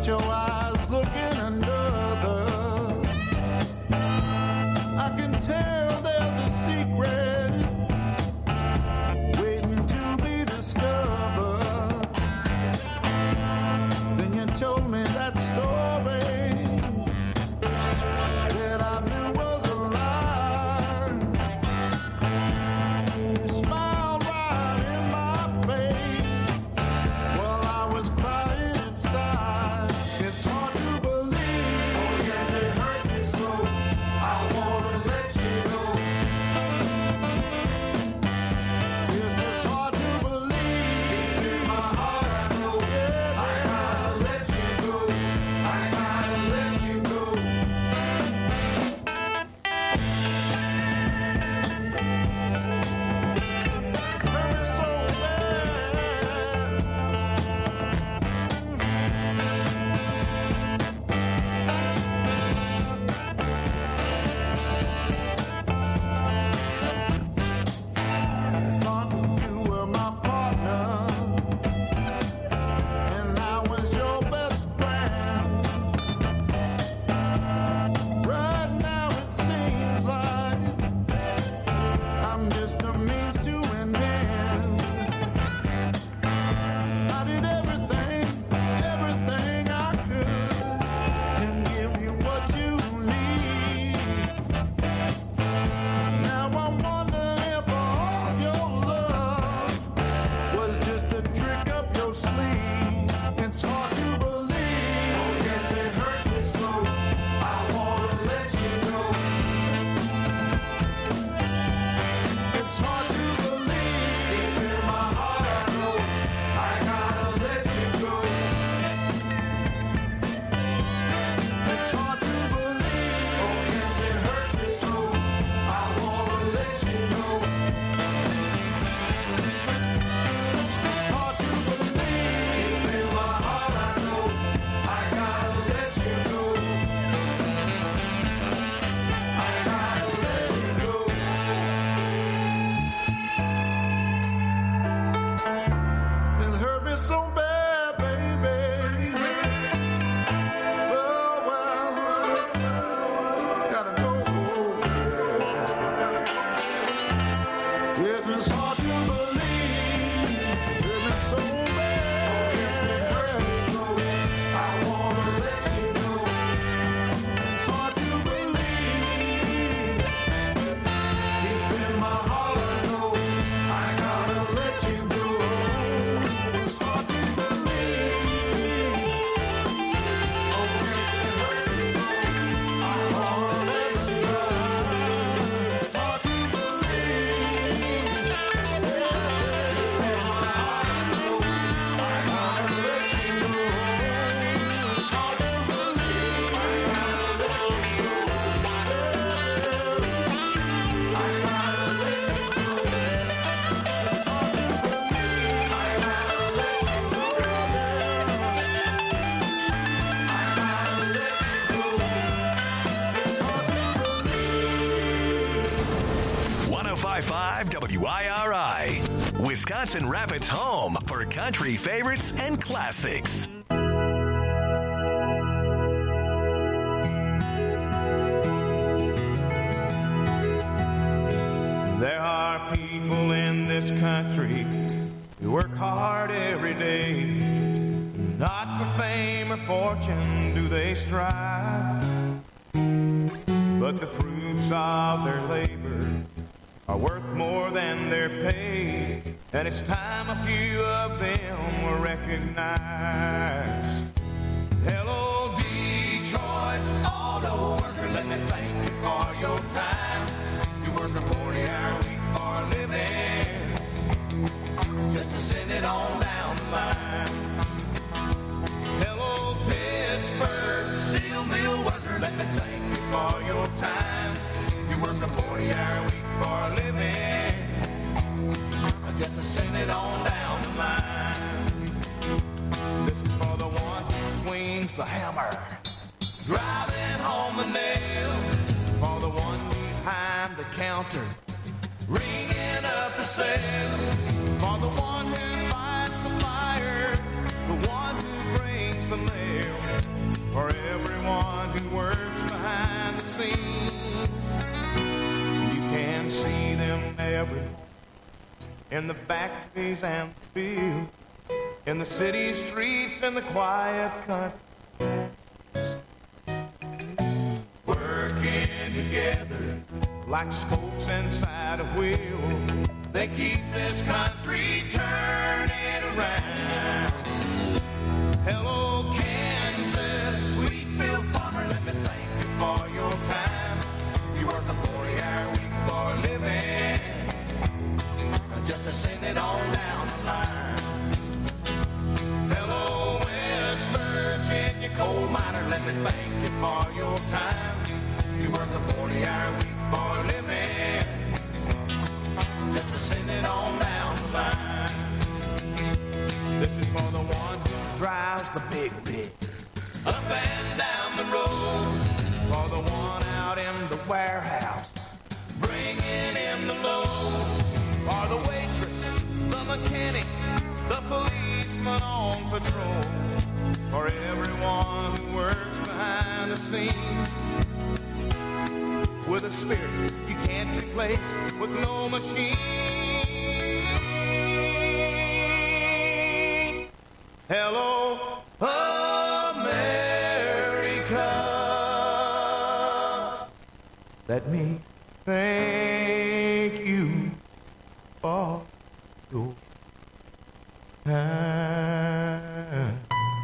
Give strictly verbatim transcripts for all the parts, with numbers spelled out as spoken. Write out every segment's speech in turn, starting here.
Got your eyes looking another. I can tell there's a secret waiting to be discovered. Then you told me that story that I knew was a lie. You smiled right in my face while I was crying inside. It's hard to believe. Oh yes, it hurts me so. I wanna let you go. Yes, it's hard to believe. Deep in my heart I know. Yeah, I gotta let you go. I gotta let you go. Hurt me so bad. Thought you were my partner, and I was your best friend. Right now it seems like I'm just a means to an end. I did everything, everything I could to give you what you need. Now I wonder if all your love was just a trick up your sleeve. It's hard to believe. Oh yes, it hurts me so. I wanna let you go. It's hard to believe. Deep in my heart I know. I gotta let you go. It's hard to believe. Oh yes, it hurts me so. I wanna let you know. It's hard to believe. Deep in my heart I know. I gotta let you go. I gotta let you go. It hurt me so bad, baby. Well, well, gotta go. Yes, it's hard to believe. It hurt me so bad. Oh, yes, it hurts me so. I wanna let you know. It's hard to believe. Deep in my heart I know. I gotta let you go. It's hard to believe. Oh yes, it hurts me so. I wanna let you go. It's hard to believe. Deep in my heart I know. I gotta let you go. It's hard to believe. I gotta let you go. I gotta let you go. It's hard to believe. I gotta let you go. I gotta let you go. It's hard to believe. one oh five point five W I R I, Wisconsin Rapids' home for country favorites and classics. There are people in this country who work hard every day. Not for fame or fortune do they strive, but the fruits of their labor are worth more than their pay. And it's time a few of them were recognized. Hello, Detroit auto worker, let me thank you for your time. You work a forty-hour week for a living, just to send it on down the line. Hello, Pittsburgh steel mill worker, let me thank you for your time. You work a forty-hour week for a living, just to send it on down the line. This is for the one who swings the hammer, driving home the nail. For the one behind the counter, ringing up the sales. For the one who fights the fires, the one who brings the mail. for everyone who works behind the scenes. You can see them everywhere, in the factories and the fields, in the city streets and the quiet countries, working together like spokes inside a wheel. They keep this country turning around. Hello, Kansas, Wheatfield farmer, let me thank you for your time. You work a forty-hour week for a living, just to send it on down the line. Hello, West Virginia coal miner, let me thank you for your time. You work a forty-hour week for a living, just to send it on down the line. This is for the one who drives the big rig up and down the road, for the one out in the warehouse bringing in the load, for the waitress, the mechanic, the policeman on patrol, for everyone who works behind the scenes with a spirit you can't replace with no machine. Hello, America. Let me thank you for your time.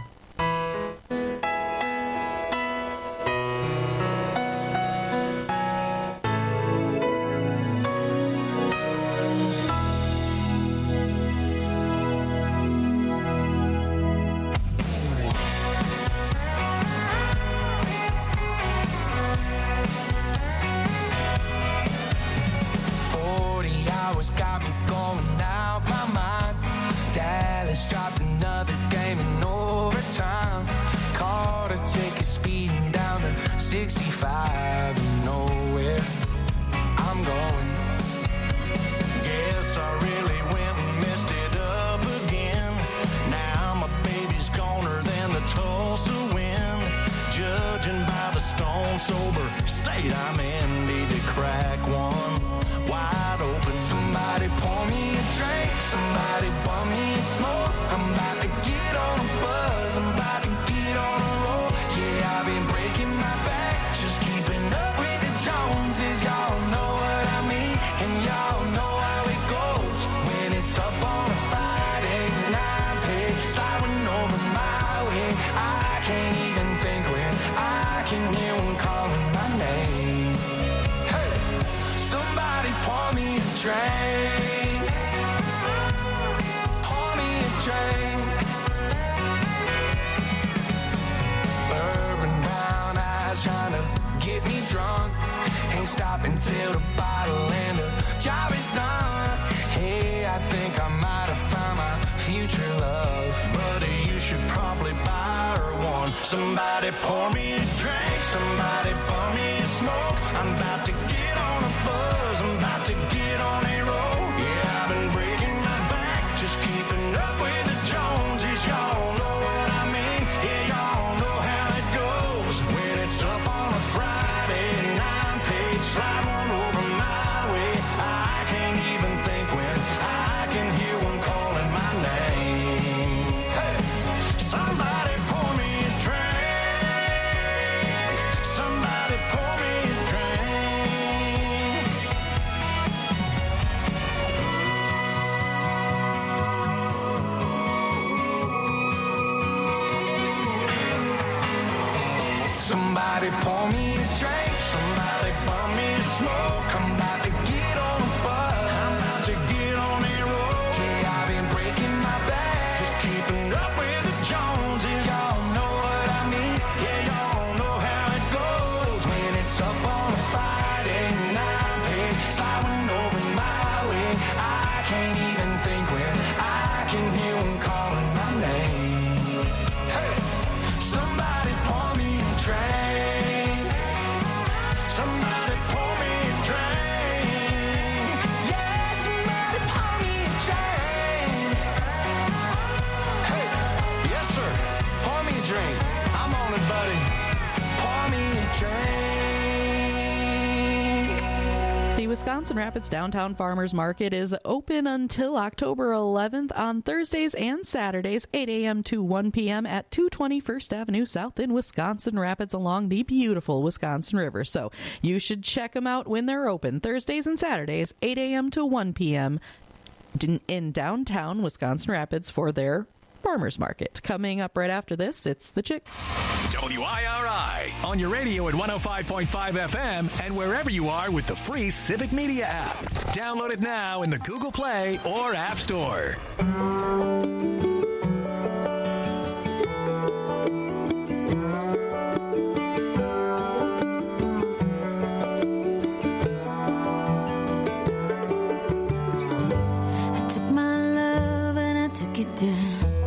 Dropped another game in overtime. Caught a ticket speeding down to sixty-five and nowhere I'm going. Guess I really went and messed it up again. Now my baby's goner than the Tulsa wind. Judging by the stone sober state I'm in, need to crack one wide open. Somebody pour me a drink, somebody bum me a smoke. I'm about to get on a buzz, I'm about to get on a roll. Yeah, I've been breaking my back, just keeping up with the Joneses. Y'all know what I mean, and y'all know how it goes. When it's up on a Friday night, pay sliding over my way. I can't even think when I can hear one calling my name. Hey, somebody pour me a drink, pour me a drink. Bourbon brown eyes trying to get me drunk. Ain't stopping till the bottle and the job is done. Hey, I think I might have found my future love. Buddy, you should probably buy her one. Somebody pour me a drink, somebody pour me a smoke. I'm about to get on a buzz, I'm about to get on a roll. Yeah, I've been breaking my back, just keeping up with the Joneses. Y'all know what I mean, yeah, y'all know how it goes. When it's up on a Friday night, page slide one over my way. I can't even think when I can hear one calling my name. Hey, somebody pour me a drink, somebody pour me a drink. Somebody pour me a drink, Somebody pour me a smoke. I'm about to get on a buzz. I'm about to get on a roll. Yeah, I've been breaking my back, Just keeping up with the Joneses. y'all know what I mean. Yeah, y'all know how it goes. When it's up on a Friday night, pay sliding over my way. I can't even think when I can hear one calling my name. Hey, somebody pour me a drink, Somebody pour me a drink. yeah, somebody pour me a drink. Hey, yes sir. Pour me a drink. I The Wisconsin Rapids Downtown Farmers Market is open until October eleventh on Thursdays and Saturdays, eight a.m. to one p.m. at two twenty First Avenue South in Wisconsin Rapids along the beautiful Wisconsin River. So you should check them out when they're open, Thursdays and Saturdays, eight a.m. to one p.m. in downtown Wisconsin Rapids for their farmers market. Coming up right after this, it's the Chicks. W I R I on your radio at one oh five point five F M and wherever you are with the free Civic Media app. Download it now in the Google Play or App Store. I took my love and I took it down.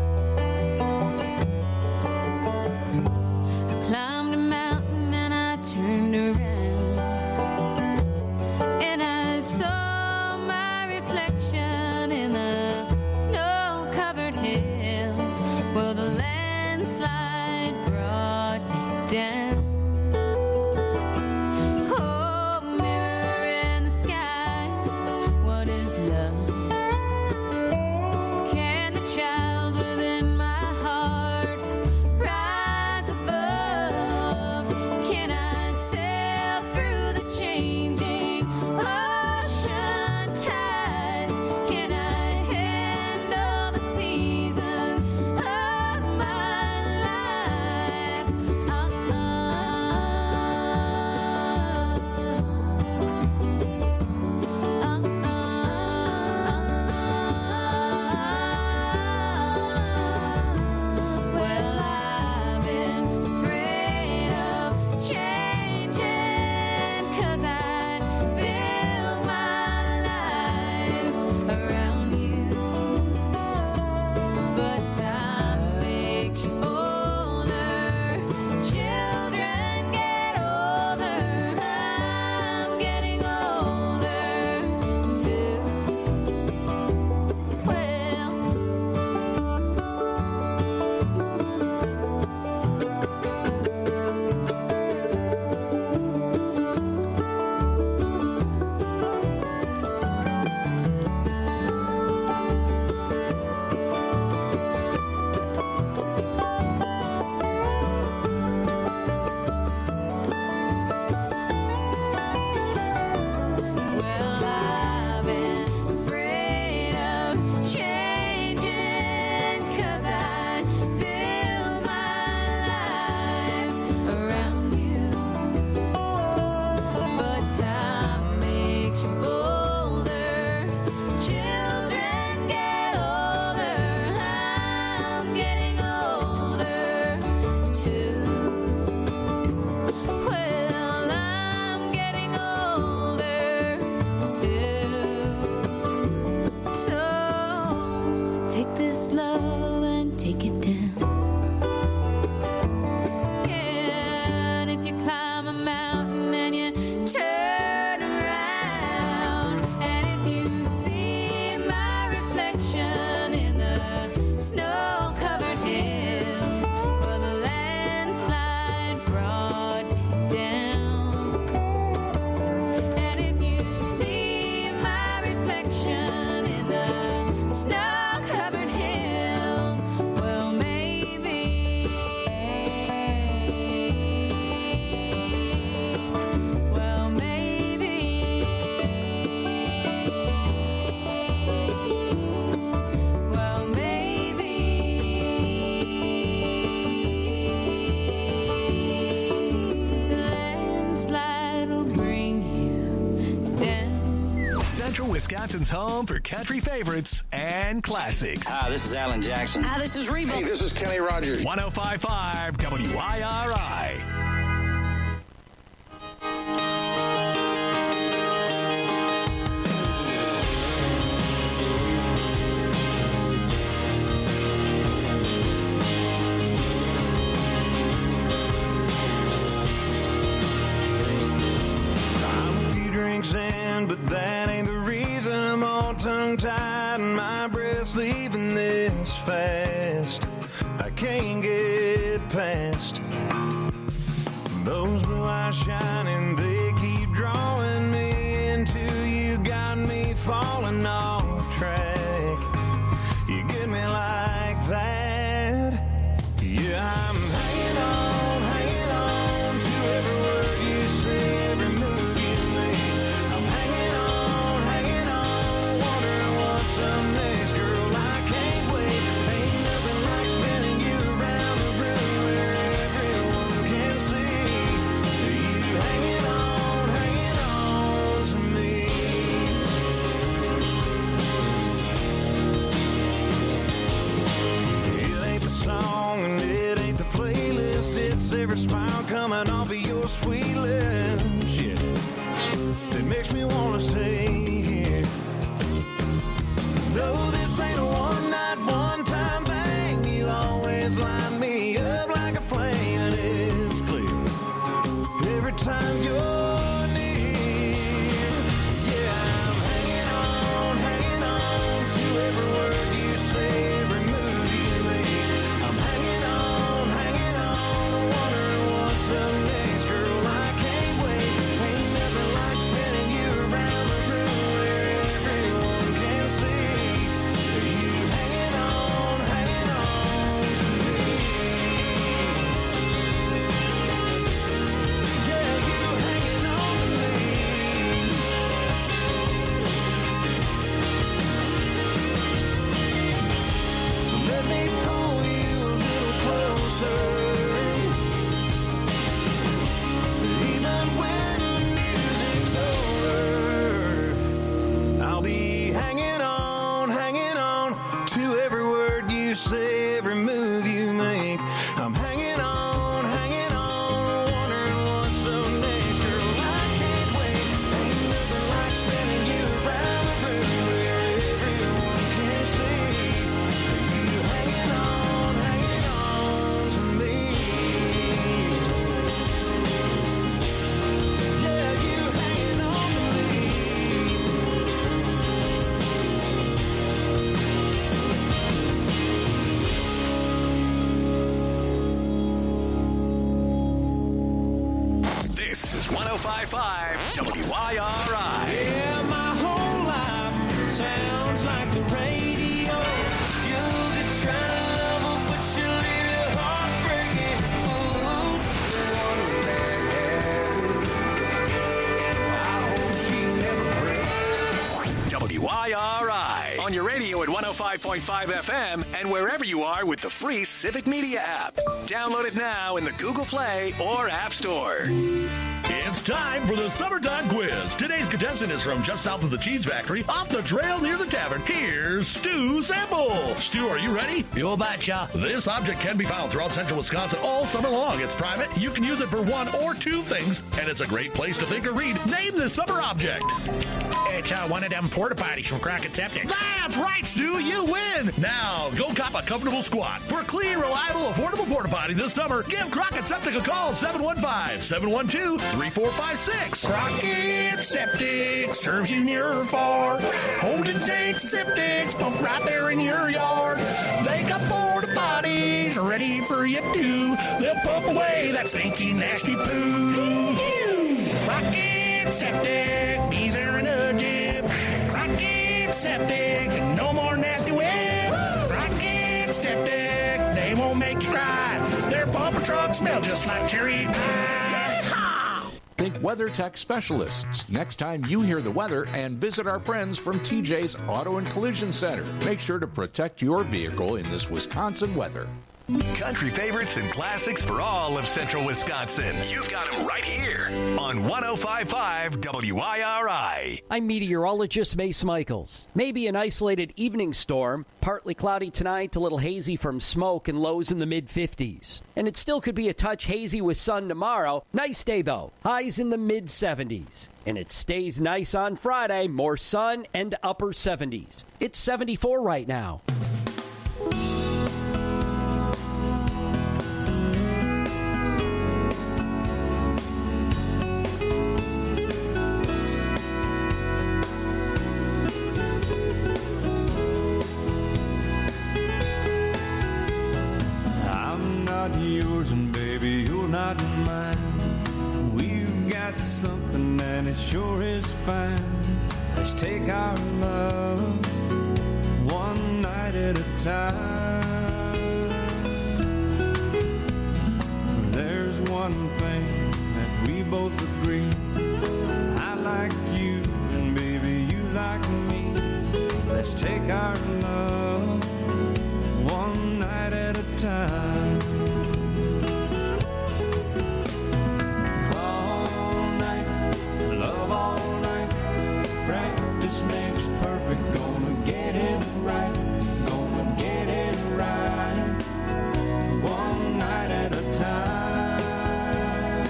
Wisconsin's home for country favorites and classics. Hi, this is Alan Jackson. Hi, this is Reba. Hey, this is Kenny Rogers. one oh five point five W I R I. But that ain't the reason I'm all tongue-tied and my breath's leaving this fast. I can't get past those blue eyes my shine and they keep drawing me into you. Got me falling off track. You get me like that. Yeah, I'm hanging on, hanging on to every word you say, every move you make. I'm hanging on, hanging on, wondering what's up next, girl. I can't wait. Ain't nothing like spinning you around the room where everyone can see you hanging on, hanging on to me. It ain't the song and it ain't the playlist. It's every smile coming off of your sweet lips. Yeah, it makes me wanna stay here. No, this ain't a one night, one time thing. You always line me up like a flame, and it's clear every time you're near. Yeah, I'm hanging on, hanging on to every word you say, every move you make. I'm hanging on, hanging on, wondering what's up next, girl. I can't wait. Ain't nothing like spinning you around the room where everyone can see you hanging on, hanging on to me. Yeah, you hanging on to me. So let me pull you a little closer. Even when the music's over, I'll be hanging on, hanging on to every word you say, every move you make. I'm hanging on, hanging on, wondering what's up next, girl. I can't wait. Ain't nothing like spinning you around the room where everyone can see you hanging on, hanging on to me. Yeah, you hanging on to me. This is one oh five point five W I R I. Yeah, my whole life sounds like the radio. You could try to love her, but she'll leave you heartbreaking. Oops, the one that happened. I hope she never breaks. W I R I. On your radio at one oh five point five F M and wherever you are with the free Civic Media app. Download it now in the Google Play or App Store. It's time for the Summertime Quiz. Today's contestant is from just south of the Cheese Factory, off the trail near the tavern. Here's Stu Sample. Stu, are you ready? You betcha. This object can be found throughout central Wisconsin all summer long. It's private. You can use it for one or two things, and it's a great place to think or read. Name this summer object. It's uh, one of them porta potties from Crockett Septic. That's right, Stu. You win. Now, go cop a comfortable squat. For a clean, reliable, affordable porta potty this summer, give Crockett Septic a call. seven one five, seven one two, three four five six. Crockett Septic serves you near or far. Holding tanks, septics, pump right there in your yard. They got porta potties ready for you too. They'll pump away that stinky, nasty poo. Crockett Septic, be there in a jiff. Crockett Septic, no more nasty whip. Crockett Septic, they won't make you cry. Their pumper trucks smell just like cherry pie. Think WeatherTech specialists next time you hear the weather and visit our friends from T J's Auto and Collision Center. Make sure to protect your vehicle in this Wisconsin weather. Country favorites and classics for all of central Wisconsin. You've got them right here on one oh five point five W I R I. I'm meteorologist Mace Michaels. Maybe an isolated evening storm, partly cloudy tonight, a little hazy from smoke and lows in the mid fifties. And it still could be a touch hazy with sun tomorrow. Nice day though, highs in the mid seventies. And it stays nice on Friday, more sun and upper seventies. It's seventy-four right now. I'm not yours and baby, you're not mine. We're got something and it sure is fine. Let's take our love one night at a time. There's one thing that we both agree. I like you and baby you like me. Let's take our love one night at a time. All night, love all night. Practice makes perfect. Gonna get it right. Gonna get it right. One night at a time.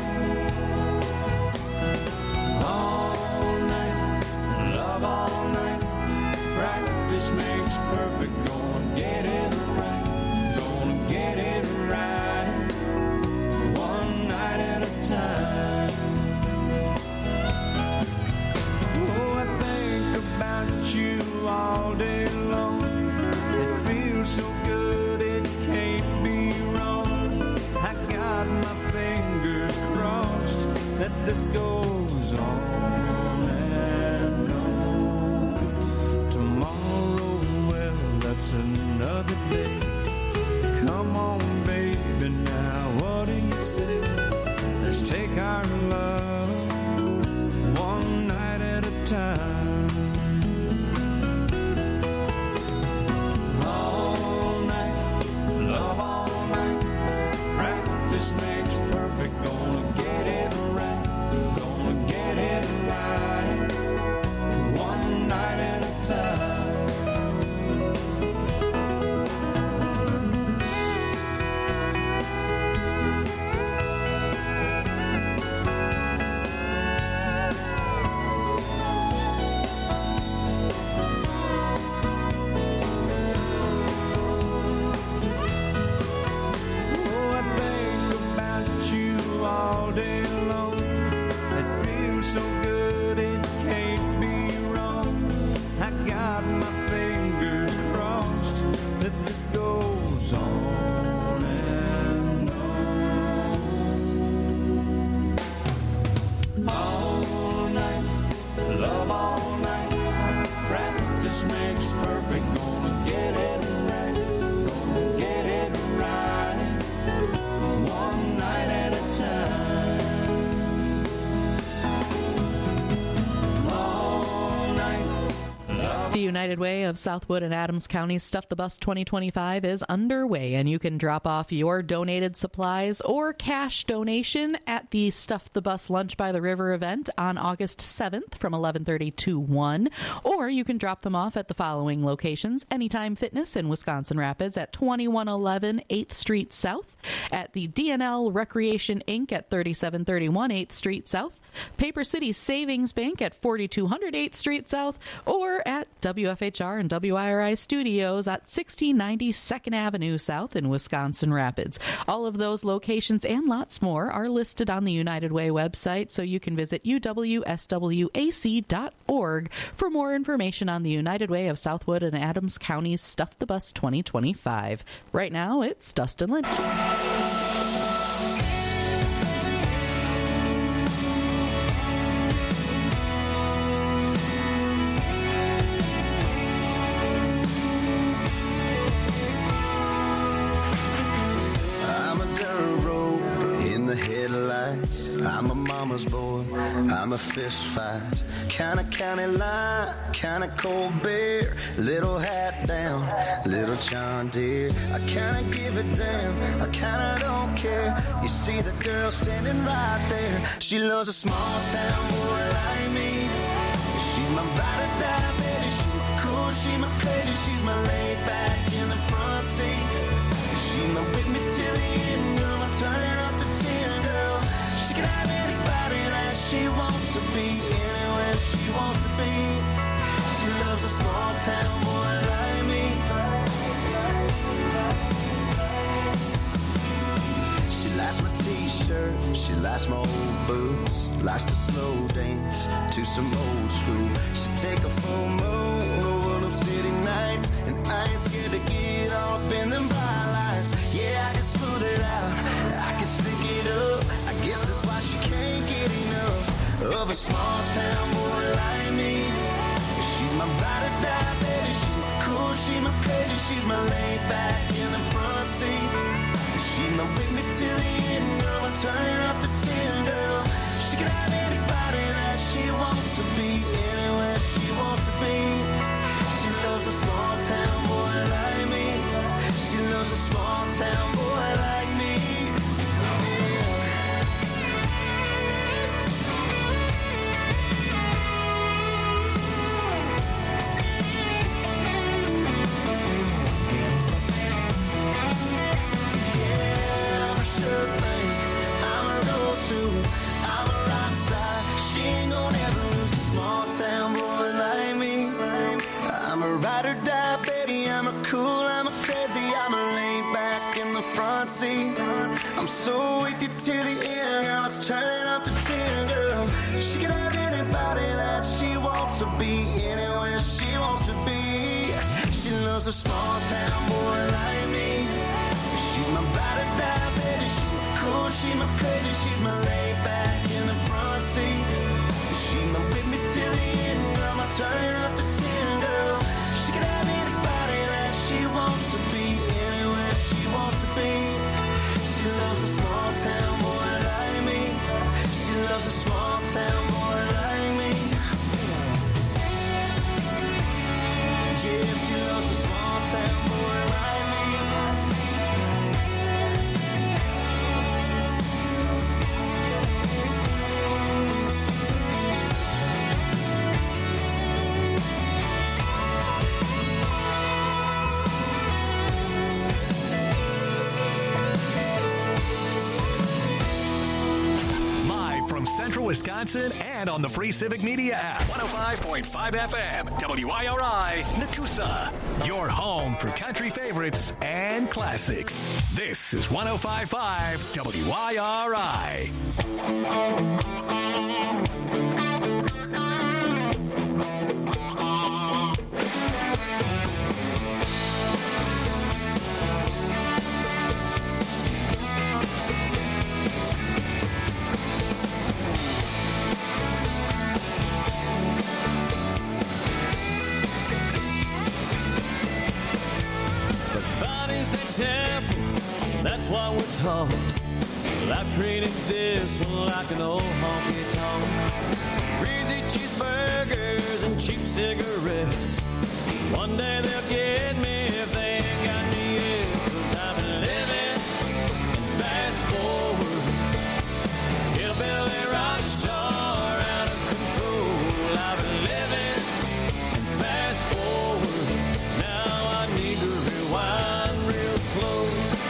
All night, love all night. Practice makes perfect. Gonna get it right. Gonna get it right. One night at a time. Oh, I think about you all day long. It feels so good, it can't be wrong. I got my fingers crossed that this goes on and on. Tomorrow, well, that's another day. Come on, baby, now what do you say? Let's take our love one night at a time. All night, love all night. Practice makes perfect. Gonna get it right. Gonna get it right. One night at a time. Oh, I think about you all day long. It feels so good, it can't be wrong. I got my fingers crossed that this goes on and on. All night, love all night. Practice makes perfect. Gonna get it right. Gonna get it right. One night at a time. All night, love. The United Way of Southwood and Adams County's Stuff the Bus twenty twenty-five is underway, and you can drop off your donated supplies or cash donation at the Stuff the Bus Lunch by the River event on August seventh from eleven thirty to one, or you can drop them off at the following locations: Anytime Fitness in Wisconsin Rapids at twenty-one eleven eighth Street South, at the D N L Recreation Incorporated at thirty-seven thirty-one eighth Street South, Paper City Savings Bank at forty-two hundred eighth Street South, or at W F H R and W I R I Studios at sixteen ninety second Avenue South in Wisconsin Rapids. All of those locations and lots more are listed on the United Way website, so you can visit U W S W A C dot org for more information on the United Way of Southwood and Adams County's Stuff the Bus twenty twenty-five. Right now, it's Dustin Lynch. I'm a dirt road in the headlights. I'm a mama's boy. I'm a fist fight. Kinda county line, kinda cold beer. Little hat down, little John Deere. I kinda give it down, I kinda don't care. You see the girl standing right there. She loves a small town boy like me. She's my ride or die, baby. She's my cool, she's my crazy. She's my laid back in the front seat. She's my with me till the end, girl. I'm turning up to ten, girl. She can have anybody that she wants to be, anywhere she wants to be. She loves a small town boy like me. She likes my t-shirt, she likes my old boots, likes to slow dance to some old school. She take a full moon over them city nights, and I ain't scared to get all up in them bright lights. Yeah, I can smooth it out, I can stick it up. I guess that's why she can't get enough. of a small town boy like me. She's my ride or die, baby. She's my cool, she's my crazy, she's my laid back in the front seat. She's my with me till the end, girl. I'm turning up the tin, girl. She can have anybody that she wants to be, anywhere she wants to be. She loves a small town boy like me. She loves a small town boy like me. I'm a rock star. She ain't gonna ever lose a small town boy like me. I'm a ride or die, baby. I'm a cool, I'm a crazy, I'm a laid back in the front seat. I'm so with you till the end, girl. Let's turn it up to ten, girl. She can have anybody that she wants to be, anywhere she wants to be. She loves a small town boy like me. She's my ride or die, baby. She's my cool, she's my crazy, she's my laid back in the front seat. She's my with me till the end, girl. I'm turning up the ten, girl. She can have anybody that she wants to be, anywhere she wants to be. She loves a small town boy like me. She loves a small town boy like me. Yeah, she loves a small town boy like me. Central Wisconsin and on the free Civic Media app. one oh five point five F M, W I R I, Nakusa. Your home for country favorites and classics. This is one oh five point five W I R I. Temple, that's what we're taught. Well, I've treated this one like an old honky tonk. Greasy cheeseburgers and cheap cigarettes. One day they'll get me if they ain't got me yet. Cause I've been living in fast forward. Hillbilly rock star out of control. I've been living in fast forward. Now I need to rewind real slow.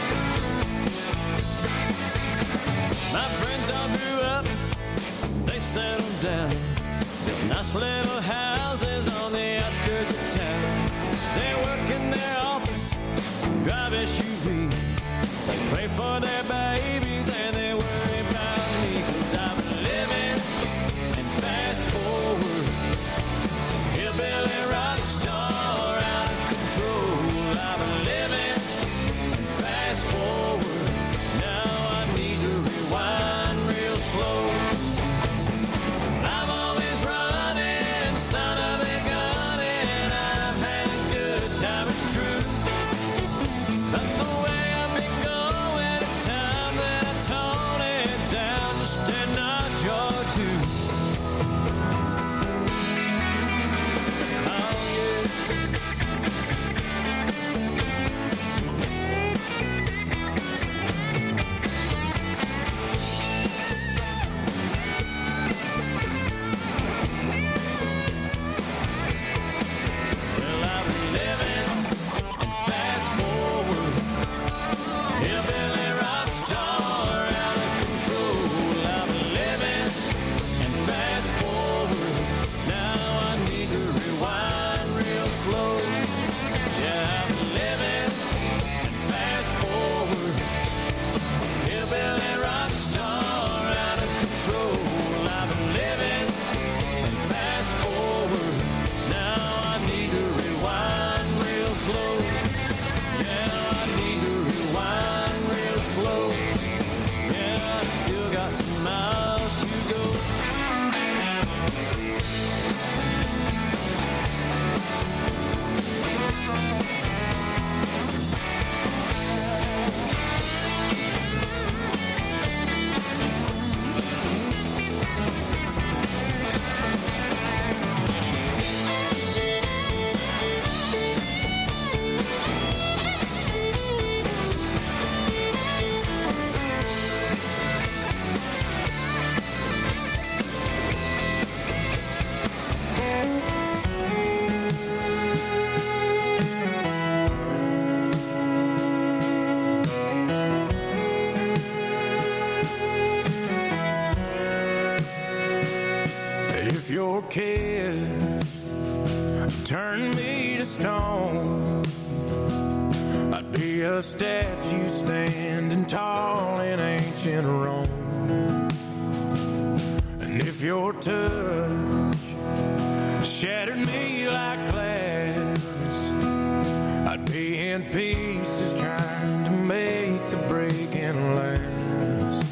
My friends all grew up, they settled down. Built nice little houses on the outskirts of town. They work in their office, drive S U Vs. They pray for their babies and they worry about me. Cause I've been living and fast forward. Hillbilly rock star out of control. I've been living and fast forward. Now I need to rewind real slow. I'm always running, son of a gun, and I've had a good time, it's true. But the way I've been going, it's time that I tone it down just a notch or two. Oh yeah. Well, I've been living and fast forward. Hillbilly rock star out of control. I've been living and fast forward. Now I need to rewind real slow. Yeah, I've been living and fast forward. Hillbilly rock star out of control. I've been living and fast forward. Now I need to rewind real slow. Yeah, I need to rewind real slow. Yeah, I still got some miles to go. kiss turned me to stone, I'd be a statue standing tall in ancient Rome. And if your touch shattered me like glass, I'd be in pieces trying to make the breaking last.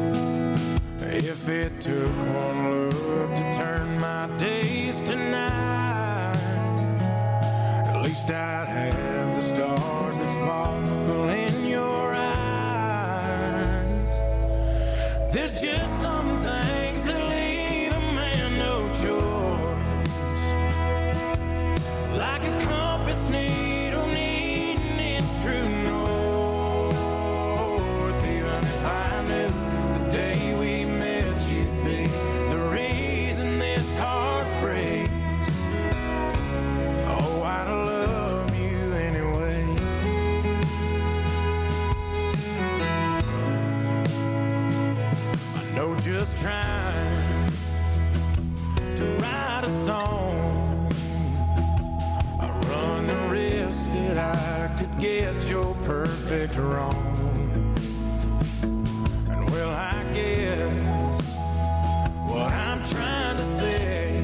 If it took one look to turn my days to night, at least I'd have the stars that sparkle in your eyes. There's just some things that leave a man no choice, like a compass needle needing its true north. Even if I knew the day we met you'd be the reason this heart breaks, oh, I'd love you anyway. I know just trying to write a song, I run the risk that I could get your perfect wrong. And well, I guess what I'm trying to say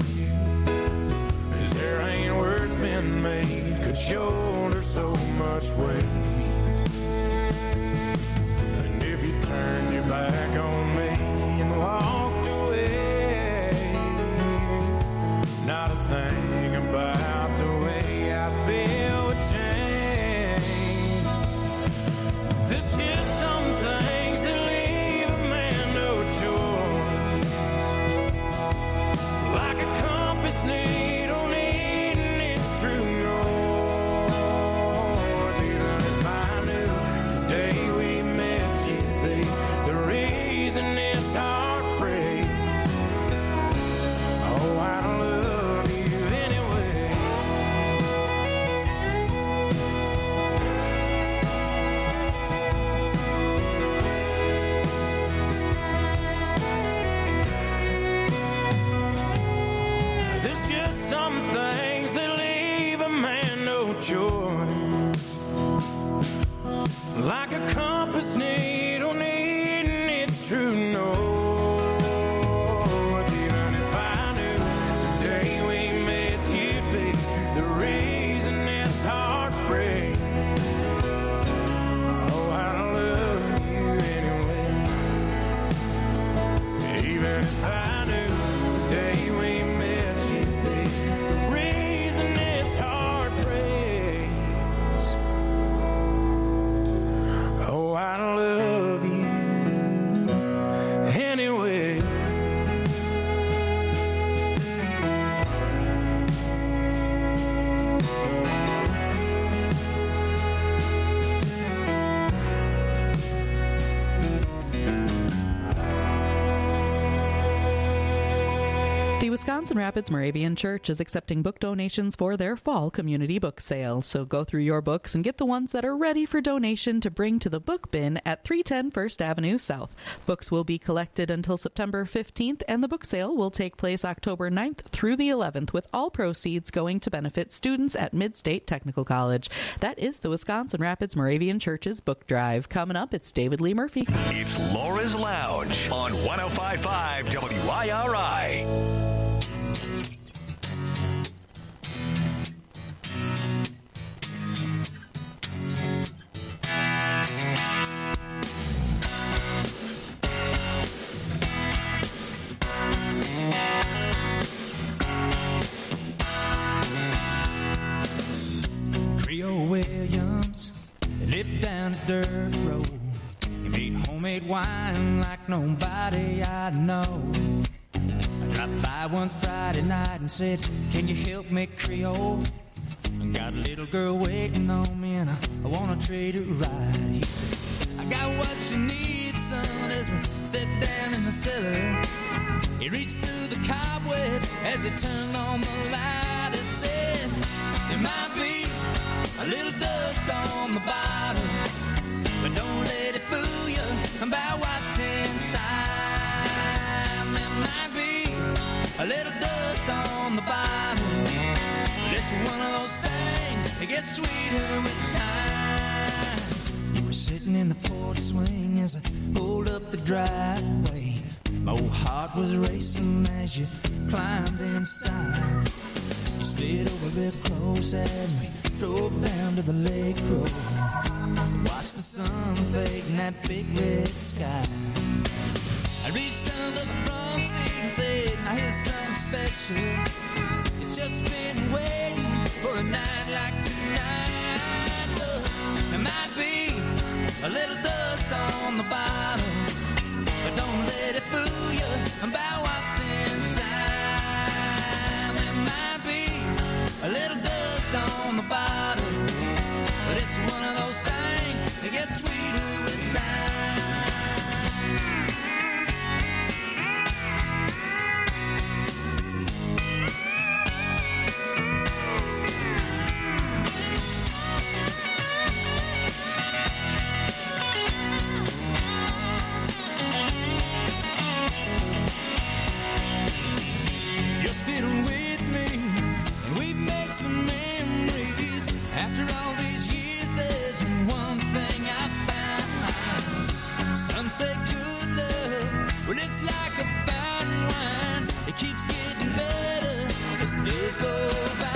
is there ain't words been made could shoulder so much weight. And if you turned your back on me and walked away, not a thing about the way I feel would change. There's just some things that leave a man no choice, like a compass needle needing its true north. Even if I knew the day we met you'd be the reason this heart breaks, oh, I love you anyway. There's just some things that leave a man no choice, like a compass needle needing its true north. Even if I knew the day we met you'd be the reason this heart breaks, oh, I love you anyway. Even if I knew the day we met you'd be the reason this heart breaks, oh, I love you anyway. The Wisconsin Rapids Moravian Church is accepting book donations for their fall community book sale. So go through your books and get the ones that are ready for donation to bring to the book bin at three ten First Avenue South. Books will be collected until September fifteenth, and the book sale will take place October ninth through the eleventh, with all proceeds going to benefit students at Mid-State Technical College. That is the Wisconsin Rapids Moravian Church's book drive. Coming up, it's David Lee Murphy. It's Laura's Lounge on one oh five point five W I R I. Creole Williams lived down a dirt road. He made homemade wine like nobody I know. I dropped by one Friday night and said, can you help me, Creole? I got a little girl waiting on me and I, I want to treat her right. He said, I got what you need, son, as we stepped down in the cellar. He reached through the cobweb as he turned on the light. He said, there might be a little dust on the bottom, but don't let it fool you about what's inside. There might be a little dust gets sweeter with time. You were sitting in the porch swing as I pulled up the driveway. My old heart was racing as you climbed inside. You slid over real close as we drove down to the lake road. Watched the sun fade in that big red sky. I reached under the front seat and said, now here's something special. It's just been waiting for a night like tonight. Look, there might be a little dust on the bottom, but don't let it fool you about what's inside. There might be a little dust on the bottom, but it's one of those things that gets sweeter with time. You're still with me, and we've made some memories. After all these years, there's one thing I found. Some say good love, well, it's like a fine wine. It keeps getting better as the days go by.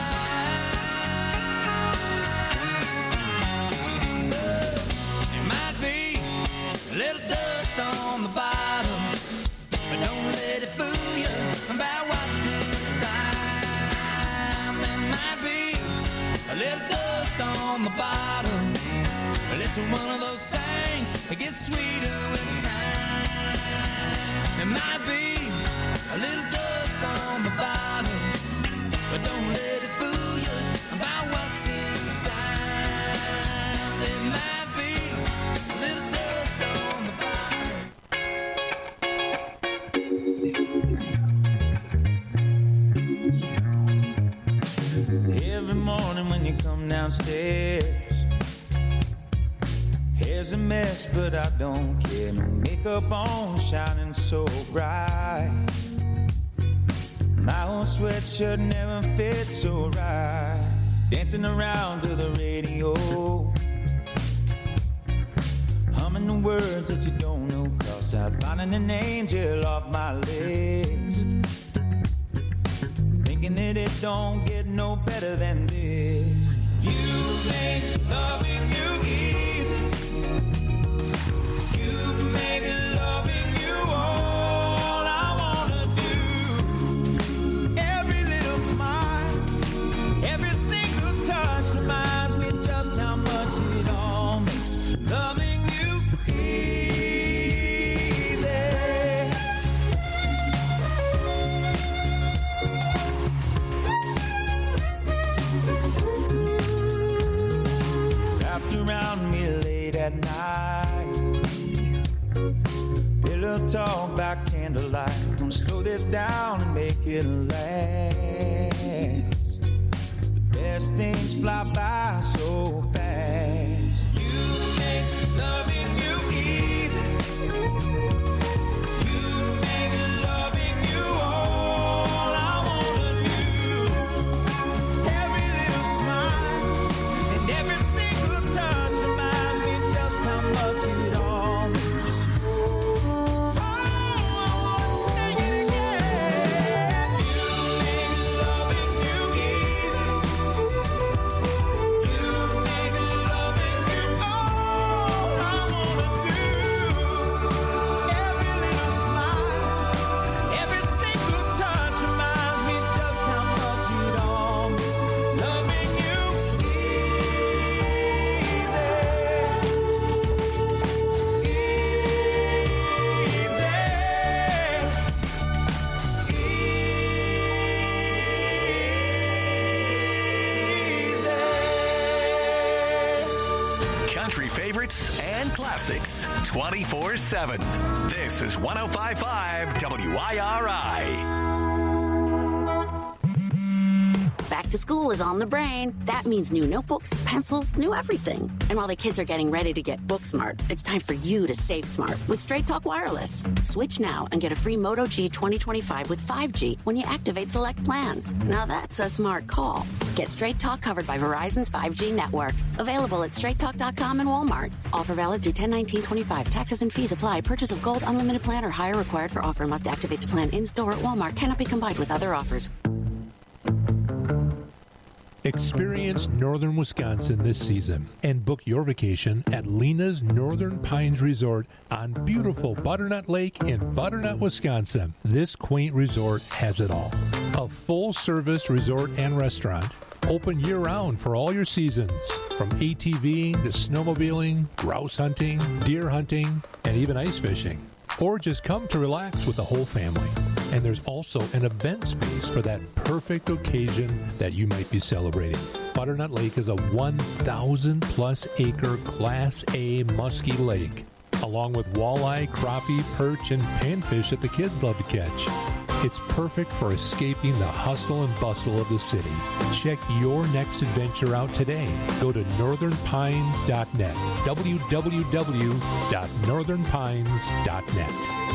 There might be a little dust on the bottom, but don't let it fool you about what's inside. There might be a little dust on the bottom, but it's one of those things that gets sweeter with time. There might be a little dust on the bottom, but don't let it fool you about what's inside. There might be a little dust on the bottom. Every morning when you come downstairs, hair's a mess, but I don't care. No makeup on, shining so bright. My old sweatshirt never fits so right. Dancing around to the radio, humming the words that you don't know, 'cause I'm finding an angel off my list. Thinking that it don't get no better than this. You make loving you easy. You make loving you all I wanna do. Every little smile, every single touch reminds me just how much it all makes loving you easy. Wrapped around me late at night, pillow talk by candlelight. Gonna slow this down and make it last. The best things fly by so fast. You make loving you easy. You make loving you all I wanna do. Every little smile and every single touch reminds me just how much it all means. Oh, I wanna sing it again. You make loving you easy. You make loving you all I wanna do. Every little smile, every single touch reminds me just how much it all means. Loving you Country favorites and classics twenty-four seven. This is one oh five point five W I R I. Back to school is on the brain. That means new notebooks, pencils, new everything. And while the kids are getting ready to get book smart, it's time for you to save smart with Straight Talk Wireless. Switch now and get a free Moto G twenty twenty-five with five G when you activate select plans. Now that's a smart call. Get Straight Talk covered by Verizon's five G network. Available at straight talk dot com and Walmart. Offer valid through ten nineteen twenty-five. Taxes and fees apply. Purchase of gold unlimited plan or higher required for offer. Must activate the plan in-store at Walmart. Cannot be combined with other offers. Experience northern Wisconsin this season and book your vacation at Lena's Northern Pines Resort on beautiful Butternut Lake in Butternut, Wisconsin. This quaint resort has it all. A full-service resort and restaurant, open year-round for all your seasons, from ATVing to snowmobiling, grouse hunting, deer hunting, and even ice fishing. Or just come to relax with the whole family. And there's also an event space for that perfect occasion that you might be celebrating. Butternut Lake is a one thousand plus acre Class A musky lake, along with walleye, crappie, perch, and panfish that the kids love to catch. It's perfect for escaping the hustle and bustle of the city. Check your next adventure out today. Go to northern pines dot net. w w w dot northern pines dot net.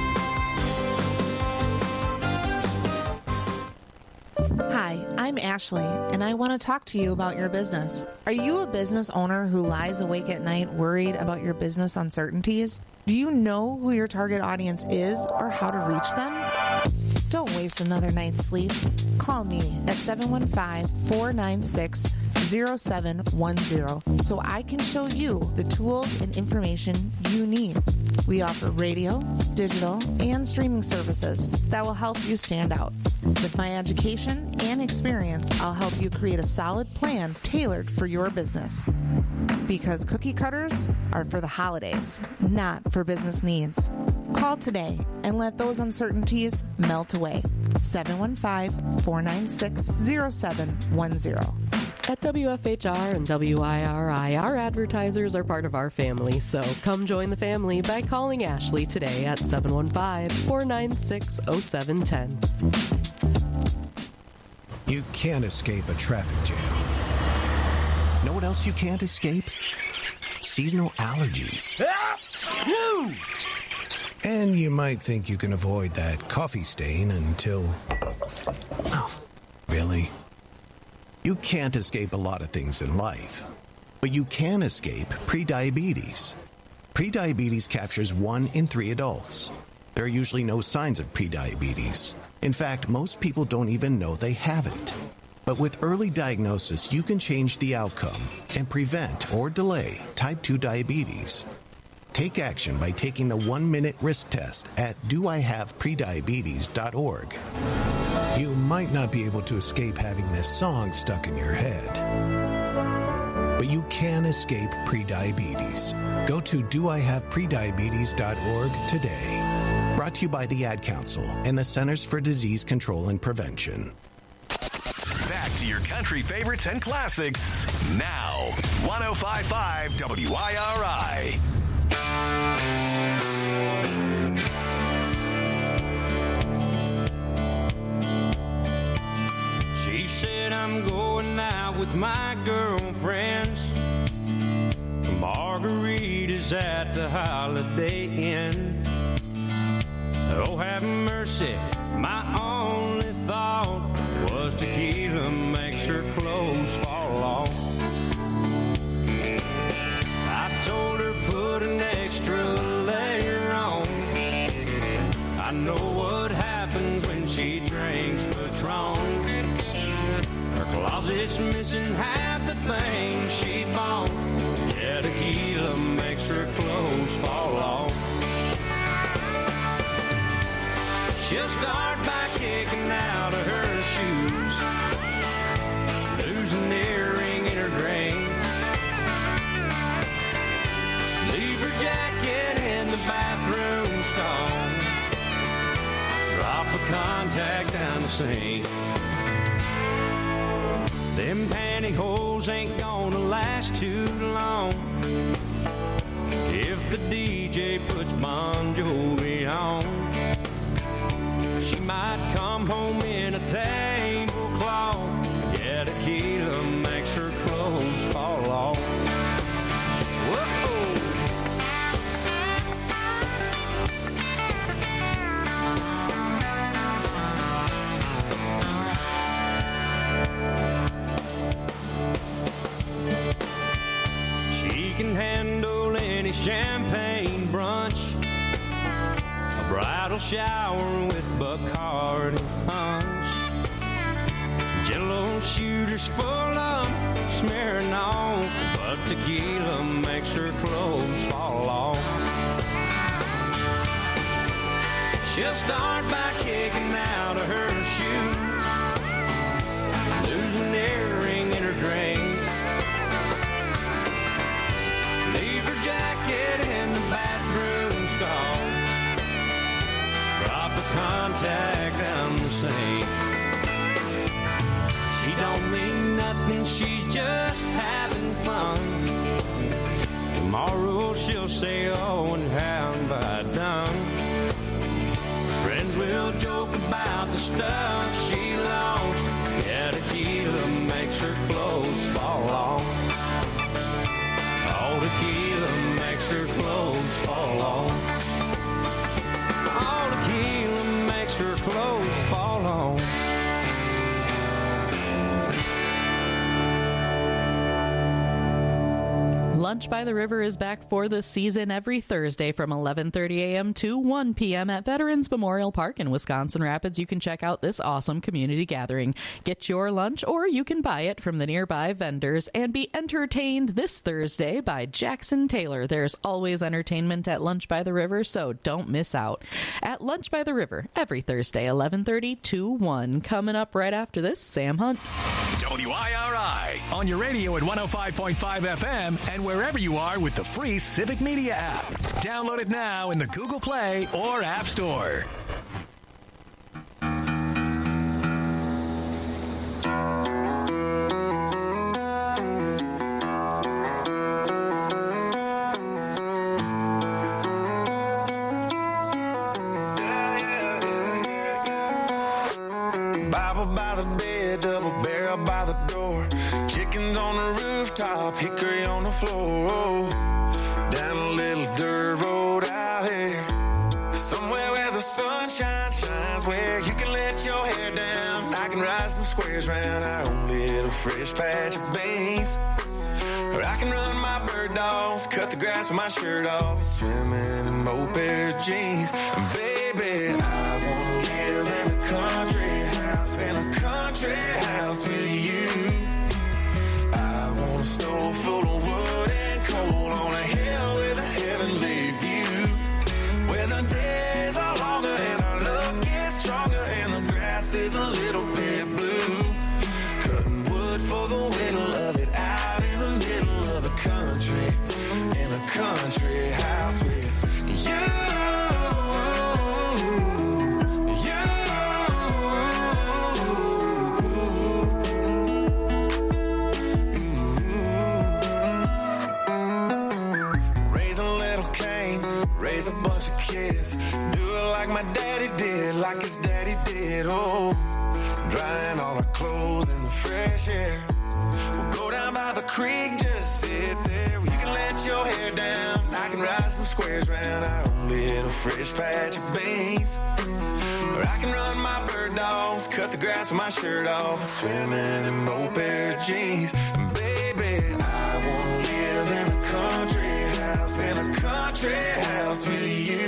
Hi, I'm Ashley, and I want to talk to you about your business. Are you a business owner who lies awake at night worried about your business uncertainties? Do you know who your target audience is or how to reach them? Don't waste another night's sleep. Call me at seven one five, four nine six, zero seven one zero so I can show you the tools and information you need. We offer radio, digital, and streaming services that will help you stand out. With my education and experience, I'll help you create a solid plan tailored for your business. Because cookie cutters are for the holidays, not for business needs. Call today and let those uncertainties melt away. seven one five, four nine six, zero seven one zero. At W F H R and W I R I, our advertisers are part of our family, so come join the family by calling Ashley today at seven one five, four nine six, zero seven one zero. You can't escape a traffic jam. Know what else you can't escape? Seasonal allergies. And you might think you can avoid that coffee stain until... Oh, really? You can't escape a lot of things in life, but you can escape prediabetes. Prediabetes captures one in three adults. There are usually no signs of prediabetes. In fact, most people don't even know they have it. But with early diagnosis, you can change the outcome and prevent or delay type two diabetes. Take action by taking the one-minute risk test at do I have prediabetes dot org. You might not be able to escape having this song stuck in your head, but you can escape prediabetes. Go to do I have prediabetes dot org today. Brought to you by the Ad Council and the Centers for Disease Control and Prevention. Back to your country favorites and classics now. one oh five point five W I R I. She said I'm going out with my girlfriends. Margaritas at the Holiday Inn. Oh, have mercy, my only thought was tequila makes her clothes fall off. I told her put an extra layer on. I know what happens when she drinks Patron. Her closet's missing half the things she bought. Yeah, tequila makes her clothes fall off. She'll start by kicking out of her shoes, losing the earring in her drain, leave her jacket in the bathroom stall, drop a contact down the sink. Them pantyhose ain't gonna last too long if the D J puts Bon Jovi on. She might come home in a tablecloth, yeah, tequila bridal shower with Bacardi punch. Jello shooters full of smearing off, but tequila makes her clothes fall off. She'll start by kicking out of her shoes, lose an earring in her drink, leave her jacket in the bathroom stall, drop a contact down the sink. She don't mean nothing, she's just having fun. Tomorrow she'll say, oh, and how have I done? Friends will joke about the stuff she lost. Yeah, tequila makes her clothes fall off. Oh, tequila makes her clothes fall off. Oh, tequila makes her clothes fall off. Lunch by the River is back for the season every Thursday from eleven thirty a.m. to one p.m. at Veterans Memorial Park in Wisconsin Rapids. You can check out this awesome community gathering. Get your lunch, or you can buy it from the nearby vendors and be entertained this Thursday by Jackson Taylor. There's always entertainment at Lunch by the River, so don't miss out. At Lunch by the River, every Thursday, eleven thirty to one. Coming up right after this, Sam Hunt. W I R I on your radio at one oh five point five F M and wherever you are with the free Civic Media app. Download it now in the Google Play or App Store. Bible by the bed, double barrel by the door. Chickens on the rooftop, hickory on the floor. Oh, down a little dirt road out here, somewhere where the sunshine shines, where you can let your hair down. I can ride some squares round our own little fresh patch of beans, or I can run my bird dogs, cut the grass with my shirt off, swimming in moped jeans. And baby, I wanna live in a country house, in a country house with you. I want a stove full of wood and coal on a hill with a heavenly view, where the days are longer and our love gets stronger and the grass is a little bit blue. Cutting wood for the whittle of it out in the middle of the country, in a country house with you. Raise a bunch of kids, do it like my daddy did, like his daddy did. Oh, drying all our clothes in the fresh air. We'll go down by the creek, just sit there. You can let your hair down, I can ride some squares round our own little fresh patch of beans, or I can run my bird dogs, cut the grass with my shirt off, swimming in moped jeans. And baby, I wanna live in a country house, in a country house with you.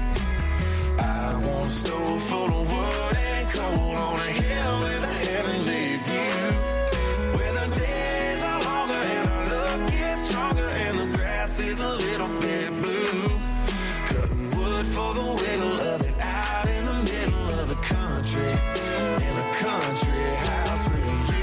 I want a stove full of wood and coal on a hill with a heavenly view, where the days are longer and our love gets stronger and the grass is a little bit blue. Cutting wood for the whittle of it out in the middle of the country, in a country house with you.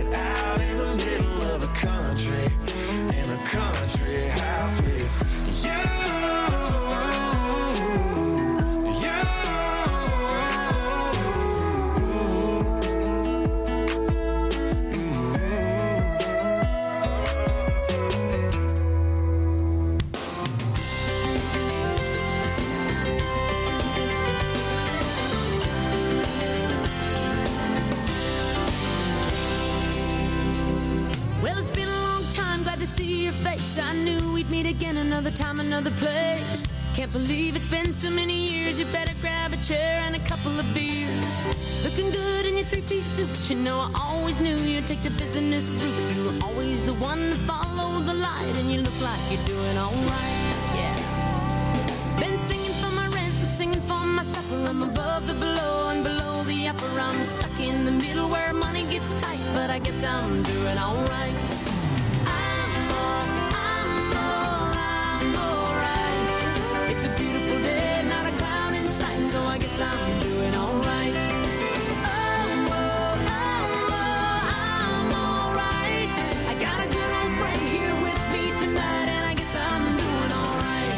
Country house with you. Wish I knew we'd meet again another time, another place. Can't believe it's been so many years. You better grab a chair and a couple of beers. Looking good in your three-piece suit. You know I always knew you'd take the business route. You were always the one to follow the light, and you look like you're doing all right. Yeah. Been singing for my rent and singing for my supper. I'm above the below and below the upper. I'm stuck in the middle where money gets tight, but I guess I'm doing all right. It's a beautiful day, not a cloud in sight, so I guess I'm doing all right. Oh, oh, oh, oh, I'm all right. I got a good old friend here with me tonight, and I guess I'm doing all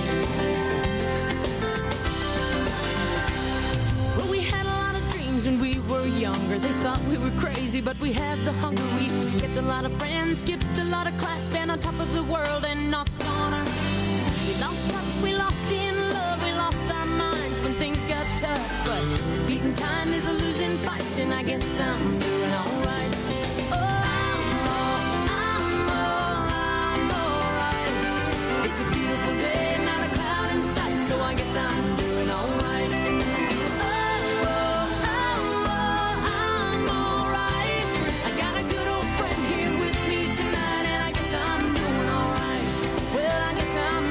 right. Well, we had a lot of dreams when we were younger. They thought we were crazy, but we had the hunger. We kept a lot of friends, skipped a lot of class, been on top of the world and knocked on our. We lost touch, we lost in love, we lost our minds when things got tough. But beating time is a losing fight, and I guess I'm doing all right. Oh, I'm all, I'm all, I'm all right. It's a beautiful day, not a cloud in sight, so I guess I'm doing all right. Oh, oh, oh, oh, I'm all right. I got a good old friend here with me tonight, and I guess I'm doing all right. Well, I guess I'm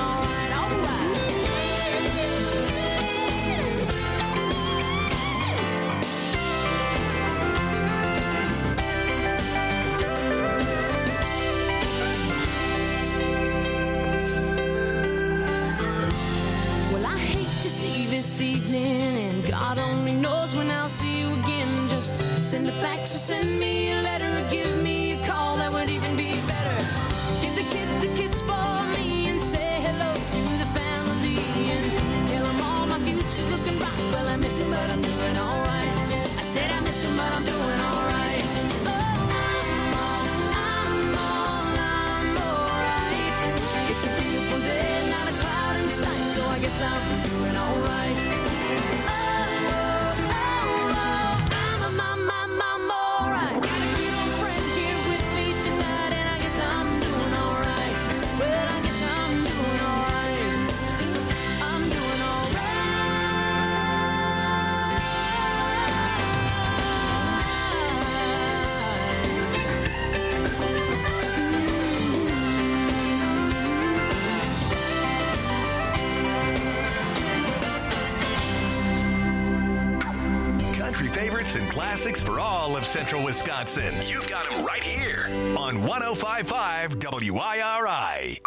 this evening, and God only knows when I'll see you again. Just send a fax or send me a letter or give me a call, that would even be better. Give the kids a kiss for me and say hello to the family and tell them all my future's looking bright. Well, I miss him, but I'm doing all right. I said I miss him, but I'm doing all right. Oh, I'm all, I'm all, I'm all right. It's a beautiful day, not a cloud in sight, so I guess I'm doing all right. Favorites and classics for all of Central Wisconsin. You've got them right here on one oh five point five W I R I.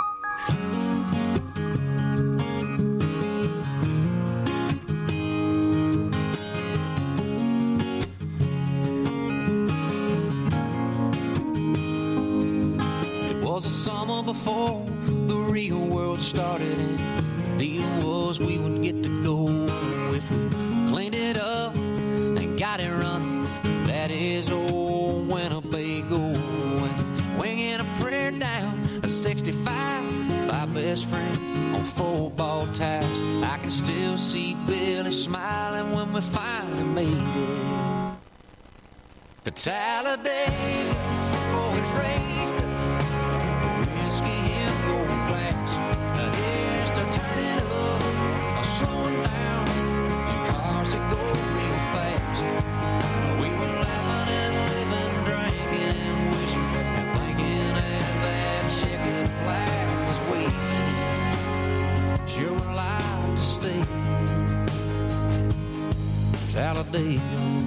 It was a summer before the real world started, and the deal was we would get to go if we cleaned it up. Got it running, that is old Winnebago. And winging a prayer down a sixty-five, five best friends on four ball tires. I can still see Billy smiling when we finally made it to Talladega. Boys raised the whiskey in gold glass. Now here's to turn it up, or slowing down in cars that go real fast. We were laughing and living, drinking and wishing and thinking as that checkered flag was waving. Sure would like to stay Talladega.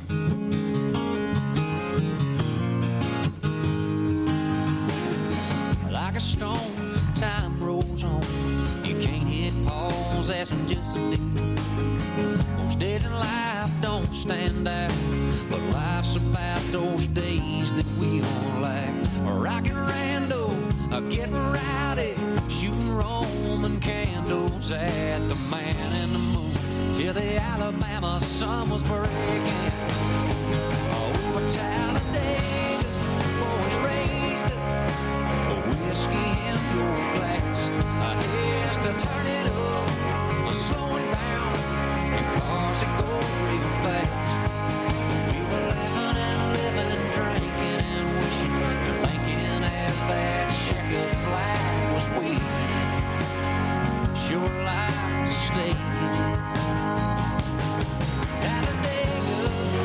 Like a stone, time rolls on. You can't hit pause, that's just a day. Most days in life don't stand out, but life's about those days that we all lack. Rockin' rando, getting rowdy, shooting Roman candles at the man in the moon till the Alabama sun was breaking. Over Talladega, boys raised the whiskey in your glass. Here's to turn it up, slowing down in cars that go real fast. We were laughing and living and drinking and wishing and thinking as that checkered flag sure like to stay. Talladega.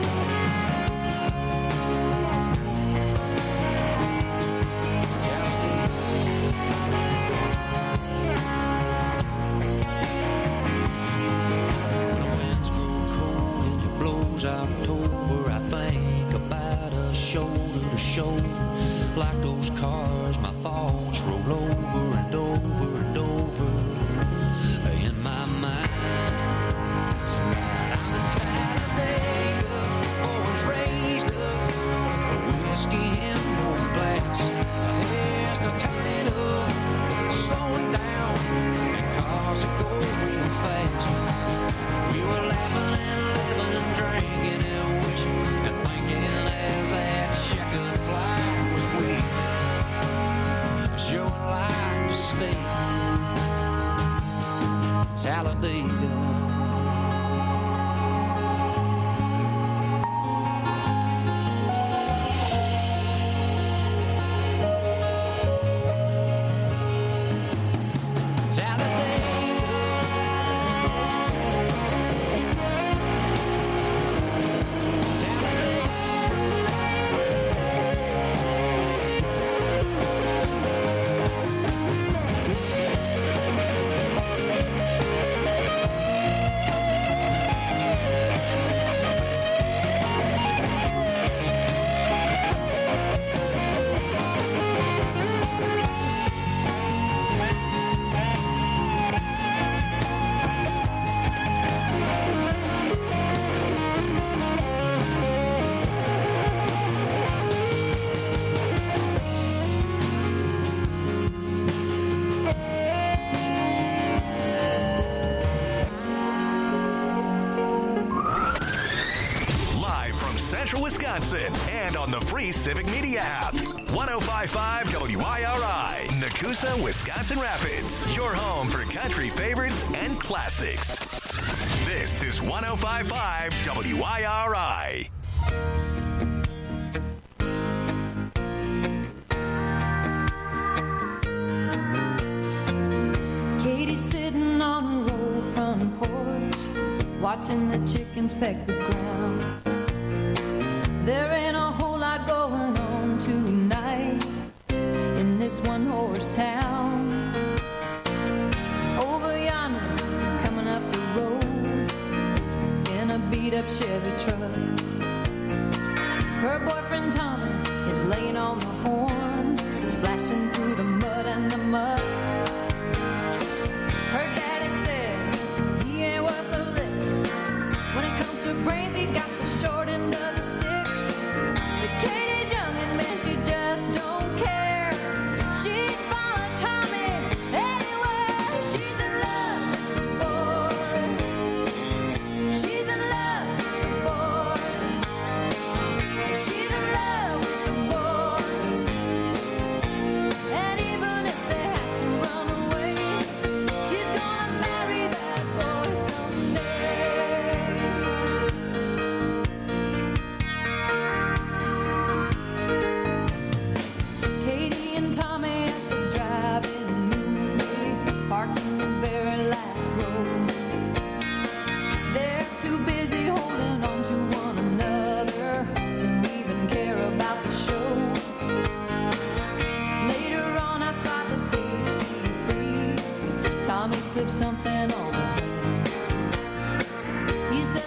When the winds grow cold and it blows October, I think about us shoulder to shoulder. Like those cars, my thoughts roll over and over and over in my mind. Tonight I'm in Talladega, always raised up, a whiskey in one glass. I has to turn it up, slow it down, because it goes real fast. We were laughing and living and drinking and wishing and thinking as that checkered flag was waving. Sure like to stay. Talladega. Wisconsin and on the free Civic Media app. one oh five point five W I R I, Nakusa, Wisconsin Rapids. Your home for country favorites and classics. This is one oh five point five W I R I. Katie's sitting on a roll front porch, watching the chickens peck the ground. There ain't a whole lot going on tonight in this one-horse town. Over yonder, coming up the road in a beat-up Chevy truck. Her boyfriend Tommy is laying on the horn, splashing through the mud and the muck. Her daddy says he ain't worth a lick. When it comes to brains, he got the short end of the stick. Katie's young and man, she just don't care. She'd follow Tommy anywhere. She's in love with the boy. She's in love with the boy. She's in love with the boy. And even if they have to run away, she's gonna marry that boy someday. Katie and Tommy at the drive-in movie, parked in the very last row. They're too busy holding on to one another to even care about the show. Later on outside the Tasty Freeze, Tommy slipped something on